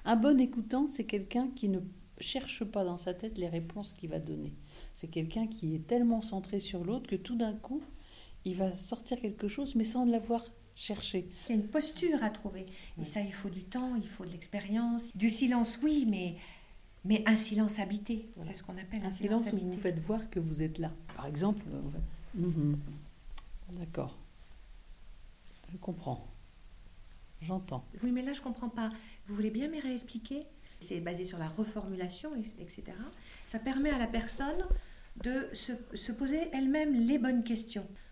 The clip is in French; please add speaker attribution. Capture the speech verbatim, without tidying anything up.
Speaker 1: Un bon écoutant, c'est quelqu'un qui ne cherche pas dans sa tête les réponses qu'il va donner. C'est quelqu'un qui est tellement centré sur l'autre que tout d'un coup, il va sortir quelque chose, mais sans l'avoir cherché.
Speaker 2: Il y a une posture à trouver. Et ça, il faut du temps, il faut de l'expérience. Du silence, oui, mais, mais un silence habité.
Speaker 1: Voilà.
Speaker 2: C'est ce qu'on appelle
Speaker 1: Un
Speaker 2: un
Speaker 1: silence,
Speaker 2: silence
Speaker 1: où
Speaker 2: habité.
Speaker 1: vous faites voir que vous êtes là. Par exemple, on va... Mhm. D'accord. Je comprends. J'entends.
Speaker 2: Oui, mais là, je ne comprends pas. Vous voulez bien me réexpliquer ? C'est basé sur la reformulation, et cetera. Ça permet à la personne de se, se poser elle-même les bonnes questions.